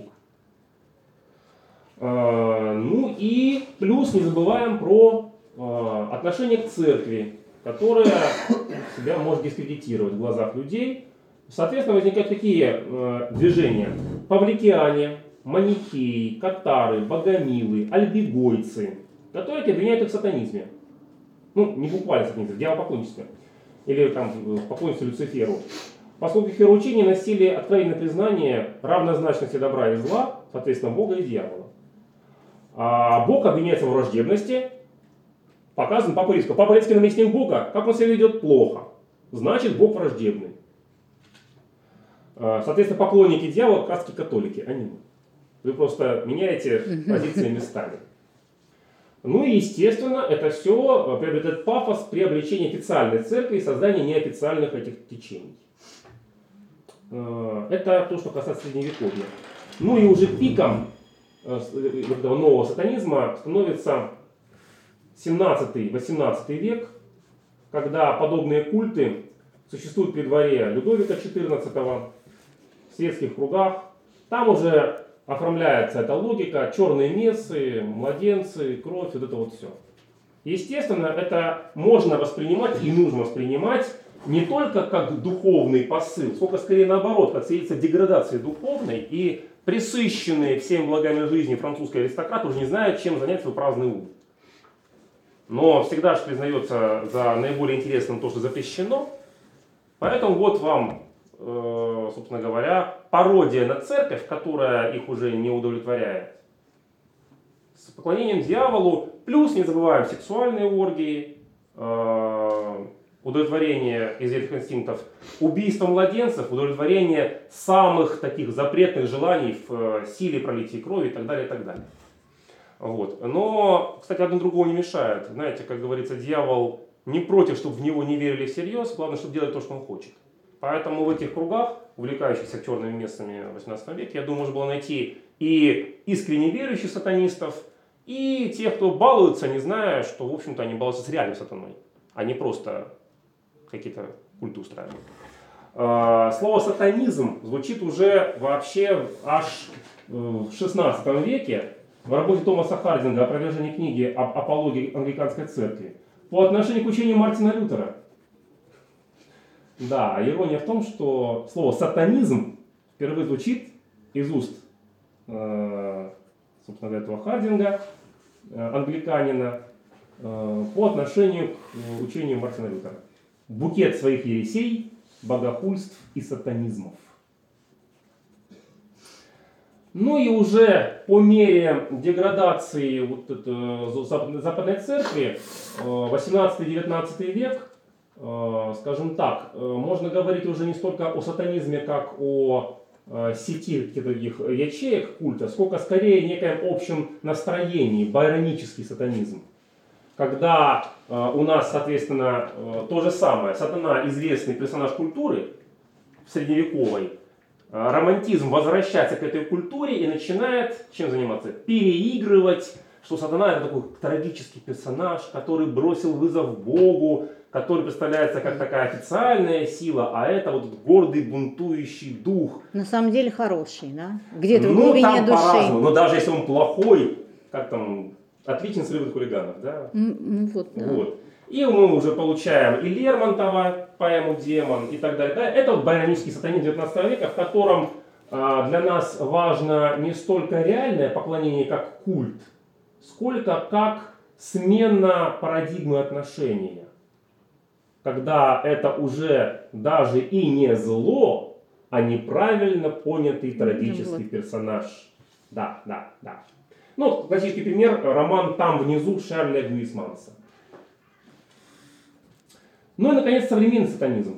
Ну и плюс не забываем про отношение к церкви, которая себя может дискредитировать в глазах людей. Соответственно, возникают такие движения: павликиане, манихеи, катары, богомилы, альбегойцы, которые обвиняют их в сатанизме. Ну, не буквально сатанизме, дьяволопоклонничестве. Или там поклонничестве Люциферу. Поскольку их вероучения носили откровенное признание равнозначности добра и зла, соответственно, Бога и дьявола. А Бог обвиняется в враждебности. Показан Папа Римский. Папа Римский наместник Бога, как он себя ведет, плохо. Значит, Бог враждебный. Соответственно, поклонники дьявола как раз-таки католики, а не мы. Вы просто меняете позиции местами. Ну и, естественно, это все приобретает пафос при обличении официальной церкви и создании неофициальных этих течений. Это то, что касается Средневековья. Ну и уже пиком этого нового сатанизма становится 17-18 век, когда подобные культы существуют при дворе Людовика XIV, в светских кругах. Там уже оформляется эта логика: черные мессы, младенцы, кровь, вот это вот все. Естественно, это можно воспринимать и нужно воспринимать не только как духовный посыл, сколько скорее наоборот, как свидетельство деградации духовной, и пресыщенные всеми благами жизни французские аристократы уже не знают, чем занять свой праздный ум. Но всегда же признается за наиболее интересным то, что запрещено. Поэтому вот вам, собственно говоря, пародия на церковь, которая их уже не удовлетворяет. С поклонением дьяволу, плюс не забываем сексуальные оргии, удовлетворение изъятых инстинктов, убийство младенцев, удовлетворение самых таких запретных желаний в силе пролития крови и так далее, и так далее. Вот. Но, кстати, одно другому не мешает. Знаете, как говорится, дьявол не против, чтобы в него не верили всерьез, главное, чтобы делать то, что он хочет. Поэтому в этих кругах, увлекающихся черными мессами в 18 веке, я думаю, можно было найти и искренне верующих сатанистов, и тех, кто балуется, не зная, что, в общем-то, они балуются с реальным сатаной, а не просто какие-то культы устраивают. Слово «сатанизм» звучит уже вообще аж в 16 веке в работе Томаса Хардинга «Опровержение книги об апологии англиканской церкви» по отношению к учению Мартина Лютера. Да, ирония в том, что слово «сатанизм» впервые звучит из уст, собственно, этого Хардинга, англиканина, по отношению к учению Мартина Лютера. Букет своих ересей, богохульств и сатанизмов. Ну и уже по мере деградации вот Западной Церкви, 18-19 век, скажем так, можно говорить уже не столько о сатанизме, как о сети таких ячеек культа, сколько скорее некоем общем настроении, байронический сатанизм. Когда у нас, соответственно, то же самое, сатана известный персонаж культуры в средневековой, романтизм возвращается к этой культуре и начинает чем заниматься? Переигрывать, что сатана это такой трагический персонаж, который бросил вызов Богу, который представляется как такая официальная сила, а это вот гордый бунтующий дух. На самом деле хороший, да? Где-то в Ну, глубине там души. по-разному, но даже если он плохой, как там, отличница любит хулиганов, да? Вот, да. Вот. И мы уже получаем и Лермонтова, поэму «Демон» и так далее. Да? Это вот байронический сатанизм 19 века, в котором для нас важно не столько реальное поклонение как культ, сколько как смена парадигмы отношения. Когда это уже даже и не зло, а неправильно понятый трагический Вот. персонаж. Да. Ну, классический пример, роман «Там внизу» Шарля Гуисманса. Ну и, наконец, современный сатанизм.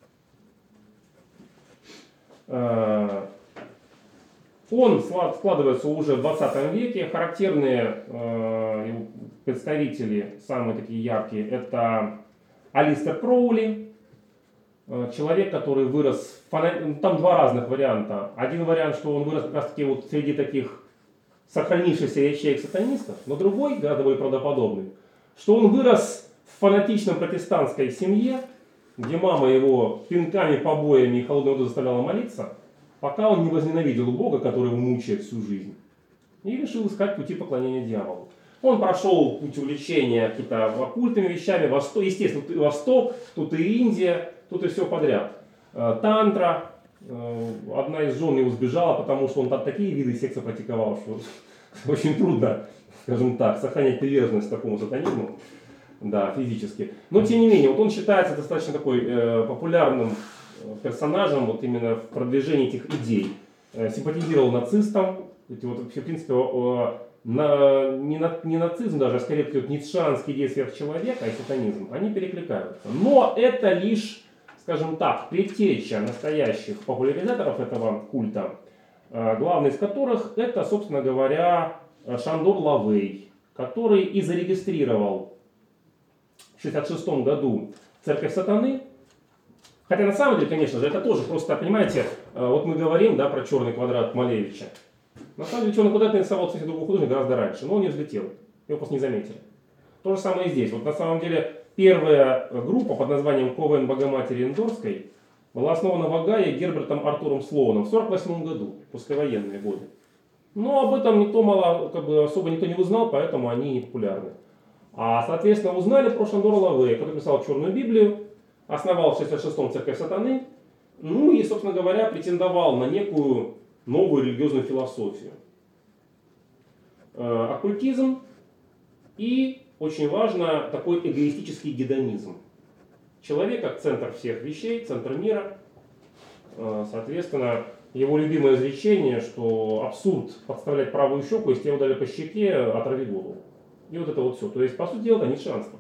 Он складывается уже в 20 веке. Характерные представители, самые такие яркие, это Алистер Кроули, человек, который вырос, там два разных варианта. Один вариант, что он вырос как раз таки вот среди таких сохранившихся ячеек сатанистов, но другой, гораздо более правдоподобный, что он вырос в фанатичном протестантской семье, где мама его пинками, побоями и холодной водой заставляла молиться, пока он не возненавидел Бога, который его мучает всю жизнь, и решил искать пути поклонения дьяволу. Он прошел путь увлечения какими-то оккультными вещами, естественно, тут и Восток, тут и Индия, тут и все подряд. Тантра, одна из жен его сбежала, потому что он там такие виды секса практиковал, что очень трудно, скажем так, сохранять приверженность такому сатанизму, да, физически. Но тем не менее, вот он считается достаточно такой популярным персонажем вот именно в продвижении этих идей. Симпатизировал нацистам, эти вот вообще в принципе не нацизм даже, а скорее вот ницшеанские идеи сверхчеловека и сатанизм, они перекликаются. Но это лишь, скажем так, предтеча настоящих популяризаторов этого культа, главный из которых это, собственно говоря, Шандор Лавей, который и зарегистрировал в 1966 году Церковь Сатаны. Хотя на самом деле, конечно же, это тоже просто, понимаете, вот мы говорим, да, про черный квадрат Малевича. На самом деле черный квадрат нарисовал, кстати, другой художник гораздо раньше, но он не взлетел, его просто не заметили. То же самое и здесь. Вот на самом деле первая группа под названием Ковен Богоматери Эндорской была основана в Огайо Гербертом Артуром Слоуном в 1948 году, послевоенные годы. Но об этом особо никто не узнал, поэтому они не популярны. А, соответственно, узнали про Шандора Лавея, который писал Черную Библию, основал в 1966-м Церковь Сатаны, ну и, собственно говоря, претендовал на некую новую религиозную философию. Оккультизм и, очень важно, такой эгоистический гедонизм. Человек как центр всех вещей, центр мира. Соответственно, его любимое изречение, что абсурд подставлять правую щеку, если тебя ударили по щеке, отрави голову. И вот это вот все. То есть, по сути дела, это ницшеанство.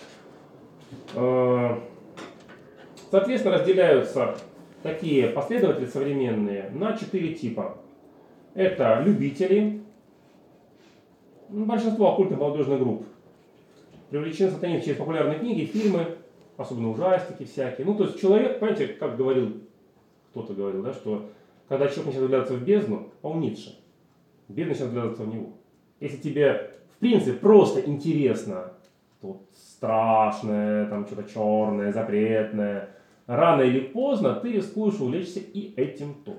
Соответственно, разделяются такие последователи современные на 4 типа. Это любители, большинство оккультных молодежных групп привлечены сатанизм через популярные книги, фильмы, особенно ужастики всякие. Ну, то есть человек, понимаете, как кто-то говорил, да, что когда человек начинает вглядываться в бездну, он Ницше, бездна начинает вглядываться в него. Если тебе, в принципе, просто интересно, то страшное, там что-то черное, запретное, рано или поздно ты рискуешь увлечься и этим тоже.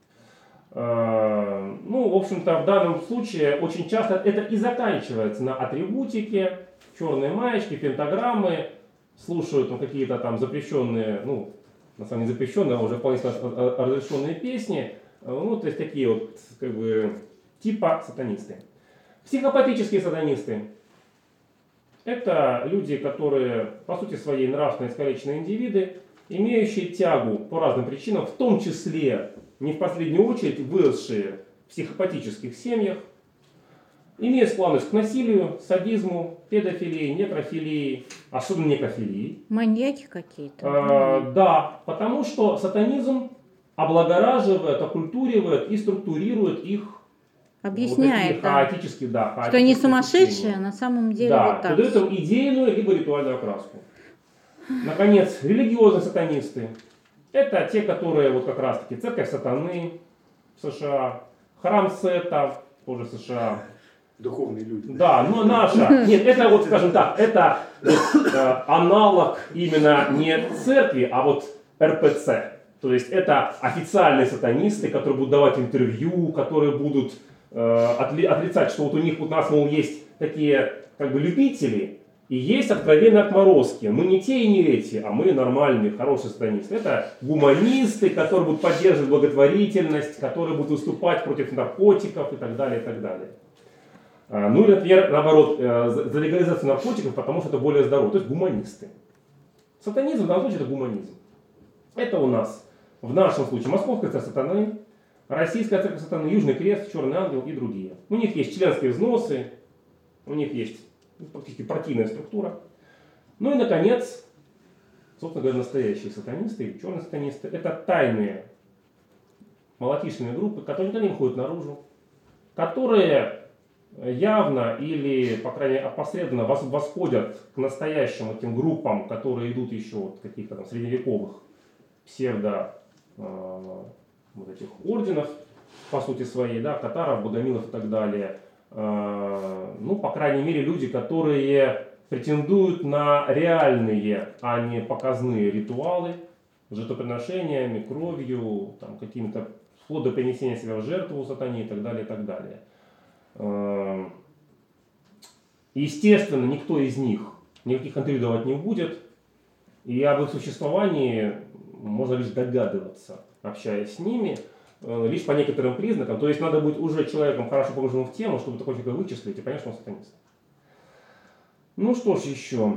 Ну, в общем-то, в данном случае очень часто это и заканчивается на атрибутике, черные маечки, пентаграммы, слушают какие-то там запрещенные, ну, на самом деле запрещенные, а уже вполне разрешенные песни, ну, то есть такие вот, как бы, типа сатанисты. Психопатические сатанисты – это люди, которые, по сути своей, нравственно искалеченные индивиды, имеющие тягу по разным причинам, в том числе, не в последнюю очередь, выросшие в психопатических семьях, имеют склонность к насилию, садизму, педофилии, некрофилии, особенно некрофилии. Маньяки какие-то? Да, потому что сатанизм облагораживает, оккультуривает и структурирует их. Объясняет, вот хаотические, да, что они хаотические сумасшедшие, течения. а на самом деле Да, вот так. придает им идейную либо ритуальную окраску. Наконец, религиозные сатанисты. Это те, которые вот как раз таки Церковь Сатаны в США, Храм Сета, тоже США. Духовные люди. Да, но наша, нет, это вот, скажем так, это аналог именно не церкви, а вот РПЦ. То есть это официальные сатанисты, которые будут давать интервью, которые будут отрицать, что вот у них, у нас, мол, есть такие как бы любители, и есть откровенные отморозки. Мы не те и не эти, а мы нормальные, хорошие сатанисты. Это гуманисты, которые будут поддерживать благотворительность, которые будут выступать против наркотиков и так далее, и так далее. Ну или, например, наоборот, за легализацию наркотиков, потому что это более здорово. То есть гуманисты. Сатанизм в данном случае это гуманизм. Это у нас В нашем случае Московская церковь сатаны, Российская церковь сатаны, Южный крест, Черный ангел и другие. У них есть членские взносы, у них есть практически партийная структура. Ну и, наконец, собственно говоря, настоящие сатанисты или черные сатанисты – это тайные малатичные группы, которые никогда не выходят наружу, которые явно или, по крайней мере, опосредованно восходят к настоящим этим группам, которые идут еще от каких-то там средневековых псевдо вот этих орденов, по сути своей, да, катаров, богомилов и так далее. Ну, по крайней мере, люди, которые претендуют на реальные, а не показные ритуалы, жертвоприношениями, кровью, там, какими-то вплоть до принесения себя в жертву сатане и так далее, и так далее. Естественно, никто из них никаких интервью давать не будет, и об их существовании можно лишь догадываться, общаясь с ними, лишь по некоторым признакам. То есть надо быть уже человеком, хорошо погруженным в тему, чтобы такой человек вычислить, и понять, что он сатанист. Ну что ж еще.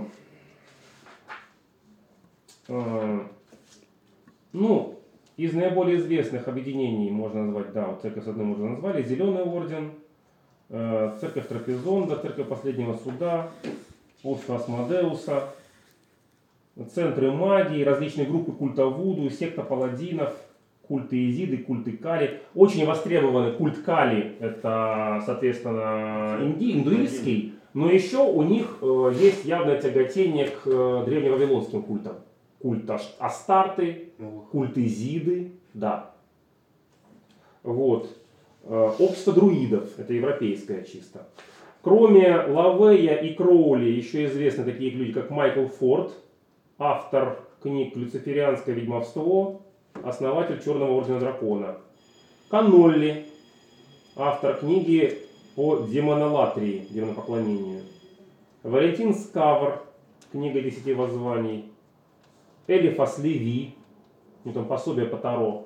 Ну, из наиболее известных объединений можно назвать, да, вот церковь сатаны мы уже назвали, Зеленый орден, церковь Трапезонда, церковь Последнего Суда, общество Асмодеуса, центры магии, различные группы культа Вуду, секта паладинов, культы Изиды, культы Кали. Очень востребованный культ Кали, это, соответственно, индуистский, но еще у них есть явное тяготение к древневавилонским культам. Культ Астарты, культ Изиды, да. Вот. Общество друидов, это европейское чисто. Кроме Лавея и Кроули, еще известны такие люди, как Майкл Форд, автор книг «Люциферианское ведьмовство», основатель Черного ордена дракона. Канолли, автор книги по демонолатрии, демонопоклонению. Валентин Скавр, книга 10 воззваний. Элифас Леви, там пособие по Таро.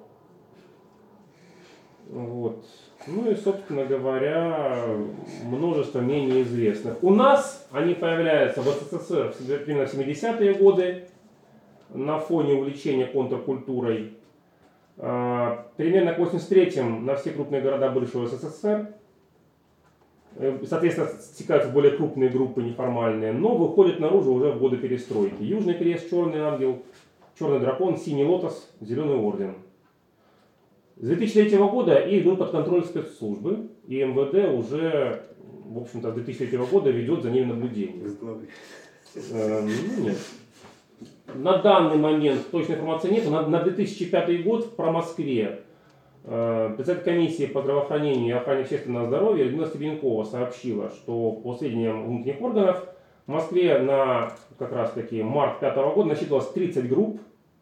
Вот. Ну и, собственно говоря, множество менее известных. У нас они появляются в СССР примерно в 70-е годы на фоне увлечения контркультурой. Примерно к 83-м на все крупные города бывшего СССР. Соответственно, стекаются более крупные группы неформальные, но выходят наружу уже в годы перестройки. Южный крест, Черный ангел, Черный дракон, Синий лотос, Зеленый орден. С 2003 года их идут под контроль спецслужбы, и МВД уже, в общем-то, с 2003 года ведет за ними наблюдение. Нет. На данный момент точной информации нет. На 2005 год в Москве председатель комиссии по здравоохранению и охране общественного здоровья Людмила Стебенькова сообщила, что по сведениям внутренних органов в Москве на как раз таки март 2005 года насчитывалось 30 групп,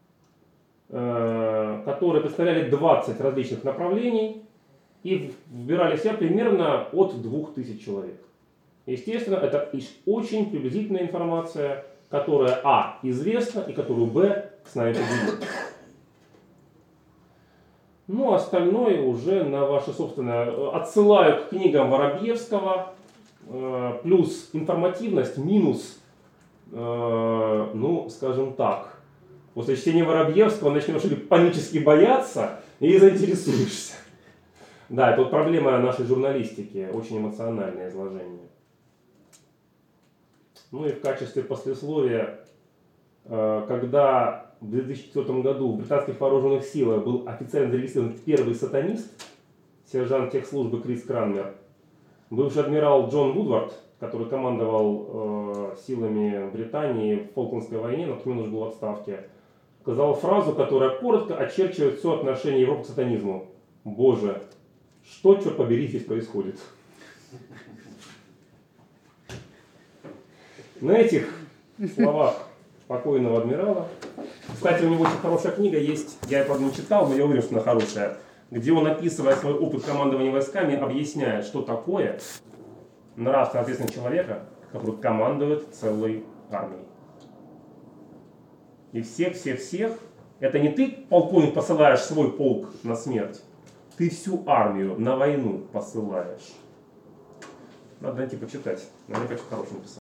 которые представляли 20 различных направлений и вбирали в себя примерно от 2000 человек. Естественно, это очень приблизительная информация, которая а. известна и которую б. с нами поделилась. Ну, остальное уже на ваше собственное. Отсылаю к книгам Воробьевского, плюс информативность, минус, ну, скажем так, после чтения Воробьевского начнешь или панически бояться и заинтересуешься. Да, это вот проблема нашей журналистики, очень эмоциональное изложение. Ну и в качестве послесловия, когда в 2004 году в британских вооруженных силах был официально зарегистрирован первый сатанист, сержант техслужбы Крис Кранмер, бывший адмирал Джон Вудвард, который командовал силами Британии в Фолклендской войне, но к нему уже был в отставке, сказал фразу, которая коротко очерчивает все отношение Европы к сатанизму. Боже, что, черт побери, здесь происходит? На этих словах покойного адмирала. Кстати, у него очень хорошая книга есть, я ее, правда, не читал, но я уверен, что она хорошая, где он, описывая свой опыт командования войсками, объясняет, что такое нравственная ответственность человека, который командует целой армией. И всех, это не ты, полковник, посылаешь свой полк на смерть, ты всю армию на войну посылаешь. Надо найти почитать, наверняка что хорошее написал.